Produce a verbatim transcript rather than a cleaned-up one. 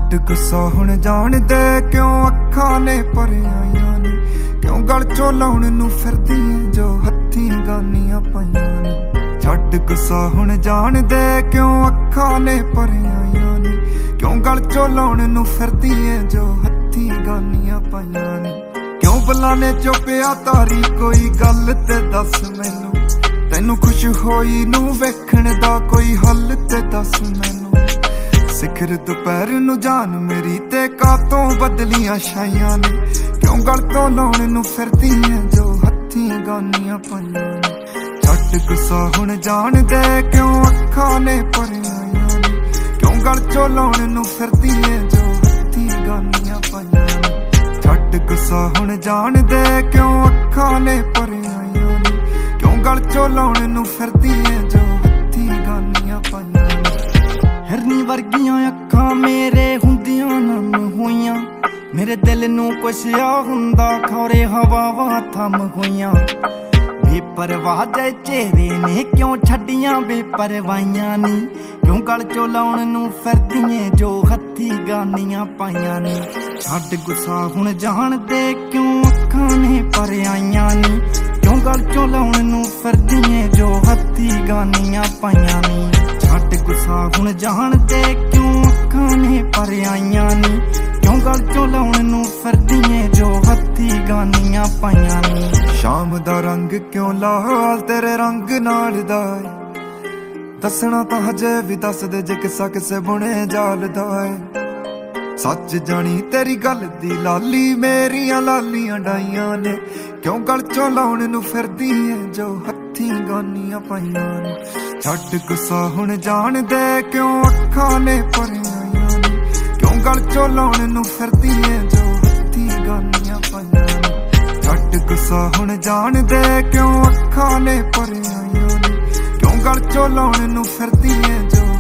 ਛੱਡ ਗੁੱਸਾ ਹੁਣ ਜਾਣ ਦੇ ਕਿਉਂ ਅੱਖਾਂ ਨੇ ਭਰਿਆਈਆਂ ਨੇ, ਕਿਉਂ ਗਲ ਚੋਂ ਲਾਉਣ ਨੂੰ ਫਿਰਦੀ ਏ ਜੋ ਹੱਥੀਂ ਗਾਨੀਆਂ ਪਾਈਆਂ ਨੇ। ਛੱਡ ਗੁੱਸਾ ਹੁਣ ਜਾਣ ਦੇ ਕਿਉਂ ਅੱਖਾਂ ਨੇ ਭਰਿਆਈਆਂ ਨੇ, ਕਿਉਂ ਗਲ ਚੋਂ ਲਾਉਣ ਨੂੰ ਫਿਰਦੀ ਏ ਜੋ ਹੱਥੀਂ ਗਾਨੀਆਂ ਪਾਈਆਂ ਨੇ। ਕਿਉਂ ਬੁਲਾਨੇ ਚੁੱਪਿਆ ਤਾਰੀ ਕੋਈ ਗੱਲ ਤੇ ਦੱਸ ਮੈਨੂੰ, ਤੈਨੂੰ ਖੁਸ਼ ਹੋਈ ਨੂੰ ਵੇਖਣ ਦਾ ਕੋਈ ਹੱਲ ਤੇ ਦੱਸ ਮੈਨੂੰ। ਸਿਖਰ ਦੁਪਹਿਰ ਨੂੰ ਜਾਨ ਮੇਰੀ ਤੇ ਕਾਤੋਂ ਬਦਲੀਆਂ ਛਾਈਆਂ ਨੇ, ਕਿਉਂ ਗਲ ਤੋਂ ਲਾਉਣ ਨੂੰ ਫਿਰਦੀ ਏ ਜੋ ਹੱਥੀਂ ਗਾਨੀਆਂ ਪਾਈਆਂ ਨੇ। ਛੱਡ ਗੁੱਸਾ ਹੁਣ ਜਾਣ ਦੇ ਕਿਉਂ ਅੱਖਾਂ ਨੇ ਭਰਿਆਈਆਂ ਨੇ, ਕਿਉਂ ਗਲ ਚੋਂ ਲਾਉਣ ਨੂੰ ਫਿਰਦੀ ਏ ਜੋ ਹੱਥੀਂ ਗਾਨੀਆਂ ਪਾਈਆਂ ਨੇ। ਛੱਡ ਗੁੱਸਾ ਹੁਣ ਜਾਣ ਦੇ ਕਿਉਂ ਅੱਖਾਂ ਨੇ ਭਰਿਆਈਆਂ ਨੇ, ਕਿਉਂ ਗਲ ਚੋਂ ਲਾਉਣ ਨੂੰ ਫਿਰਦੀ ਏ ਜੋ ਹੱਥੀਂ ਗਾਨੀਆਂ ਪਾਈਆਂ ਨੇ। ਹਿਰਨੀ ਵਰਗੀਆਂ ਅੱਖਾਂ ਮੇਰੇ ਹੁੰਦੀਆਂ ਨਮ ਹੋਈਆਂ, ਮੇਰੇ ਦਿਲ ਨੂੰ ਕੁਛ ਆ ਹੁੰਦਾ ਖੌਰੇ ਹਵਾਵਾਂ ਥੰਮ ਹੋਈਆਂ। ਬੇਪਰਵਾਹ ਦੇ ਚਿਹਰੇ ਨੇ ਕਿਉਂ ਛੱਡੀਆਂ ਬੇਪਰਵਾਹੀਆਂ ਨੀ, ਕਿਉਂ ਗਲ ਚੋਂ ਲਾਉਣ ਨੂੰ ਫਿਰਦੀਆਂ ਜੋ ਹੱਥੀਂ ਗਾਨੀਆਂ ਪਾਈਆਂ ਨੇ। ਛੱਡ ਗੁੱਸਾ ਹੁਣ ਜਾਣ ਦੇ ਕਿਉਂ ਅੱਖਾਂ ਨੇ ਭਰਿਆਈਆਂ ਨੀ, ਕਿਉਂ ਗਲ ਚੋਂ ਲਾਉਣ ਨੂੰ ਫਿਰਦੀਆਂ ਜੋ ਹੱਥੀਂ ਗਾਨੀਆਂ ਪਾਈਆਂ ਨੀ। ਛੱਡ ਗੁੱਸਾ ਹੁਣ ਜਾਣ ਦੇ ਕਿਉਂ ਅੱਖਾਂ ਨੇ ਭਰਿਆਈਆਂ ਨੀ, ਕਿਉਂ ਗਲ ਚੋਂ ਲਾਉਣ ਨੂੰ ਫਿਰਦੀਆਂ ਜੋ ਹੱਥੀਂ ਗਾਨੀਆਂ ਪਾਈਆਂ ਨੀ। ਸ਼ਾਮ ਦਾ ਰੰਗ ਕਿਉਂ ਲਾਲ ਤੇਰੇ ਰੰਗ ਨਾਲ ਦਾ ਏ, ਦੱਸਣਾ ਤਾਂ ਹਜੇ ਵੀ ਦੱਸਦੇ ਜੇ ਕਿੱਸਾ ਕਿਸੇ ਬੁਣੇ ਜਾਲ ਦਾ ਏ। ਸੱਚ ਜਾਣੀ ਤੇਰੀ ਗੱਲ ਦੀ ਲਾਲੀ ਮੇਰੀਆਂ ਲਾਲੀਆਂ ਡਾਈਆਂ ਨੇ, ਕਿਉਂ ਗਲ ਚੋਂ ਲਾਉਣ ਨੂੰ ਫਿਰਦੀ ਏ ਜੋ ਹੱਥੀਂ ਗਾਨੀਆਂ ਪਾਈਆਂ ਨੇ। ਛੱਡ ਗੁੱਸਾ ਹੁਣ ਜਾਣ ਦੇ ਕਿਉਂ ਅੱਖਾਂ ਨੇ ਭਰਿਆਈਆਂ ਨੇ, ਕਿਉਂ ਗਲ ਚੋਂ ਲਾਉਣ ਨੂੰ ਫਿਰਦੀ ਏ ਜੋ ਹੱਥੀਂ ਗਾਨੀਆਂ ਪਾਈਆਂ ਨੇ। ਛੱਡ ਗੁੱਸਾ ਹੁਣ ਜਾਣ ਦੇ ਕਿਉਂ ਅੱਖਾਂ ਨੇ ਭਰਿਆਈਆਂ ਨੇ, ਕਿਉਂ ਗਲ ਚੋਂ ਲਾਉਣ ਨੂੰ ਫਿਰਦੀ ਏ ਜੋ